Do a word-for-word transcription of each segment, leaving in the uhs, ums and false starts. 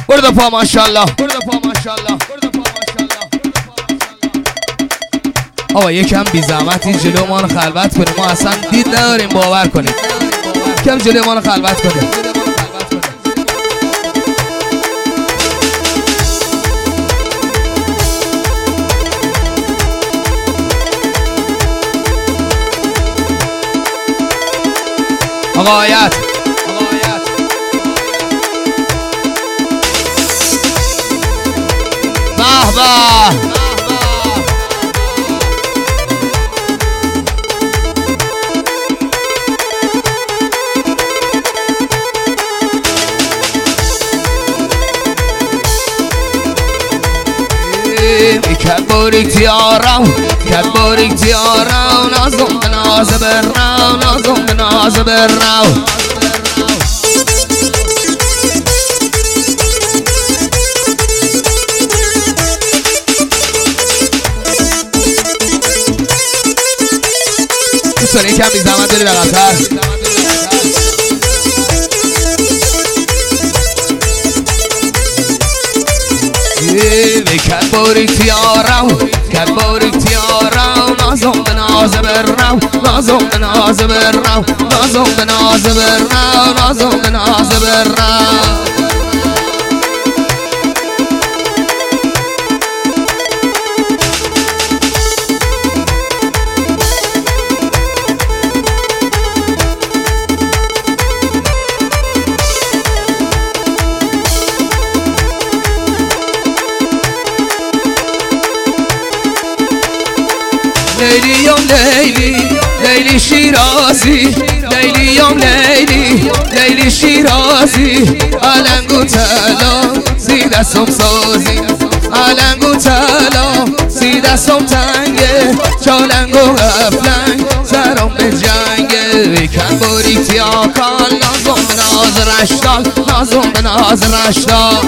برو پا ماشاءالله برو پا ماشاءالله آقا یکم بی زحمتی جلو ما رو خلوت کنیم، ما اصلا دید نداریم، باور کنیم. یکم جلو ما رو خلوت کنیم. آقا آیت به به کد باریک دیارم کد باریک دیارم نازم به ناز برنو نازم به ناز برنو دوستان یکم بی زحمت برید عقب‌تر. کد باریک دیارم کد باریک دیارم نازم به ناز برنو نازم به ناز برنو نازم به ناز برنو نازم به ناز برنو لیلی یم لیلی لیلی شیرازی لیلی یم لیلی لیلی شیرازی علنگو تلا زیدستم سازی علنگو تلا زیدستم تنگه چالنگو افلنگ سرم به جنگه کن باریک تیاکال نازم به ناز رشتال نازم به ناز رشتال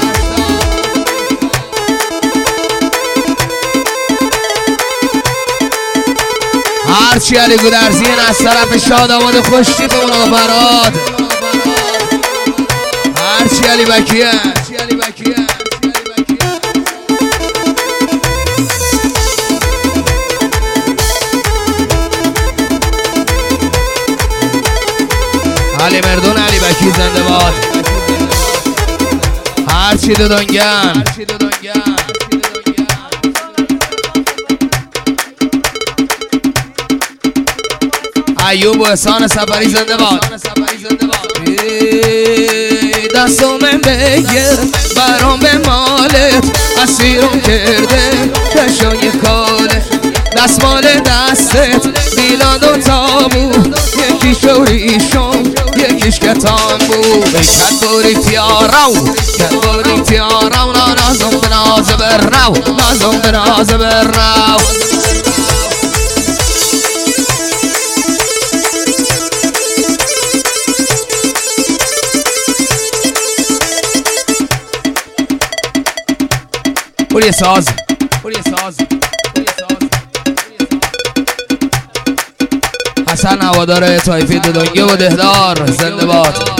هرچی علی گودرزین از طرف شاد آماده خوشتی به اونا فراد هرچی علی بکیه علی مردون علی بکی زنده باد هرچی دودانگن ایوب و احسان سفری زنده باد دستم بگیر برام به مالت اسیرم کرده چشای کاله دستمال دستت میلاد و تابو یکی شوریشم یکیش کتان بود کد باریک تیارو کد باریک تیارو نازم به ناز برنو نازم به ناز برنو پولی ساز پولی ساز حسن هوادار طایفه دودانگه و دهدار زنده باد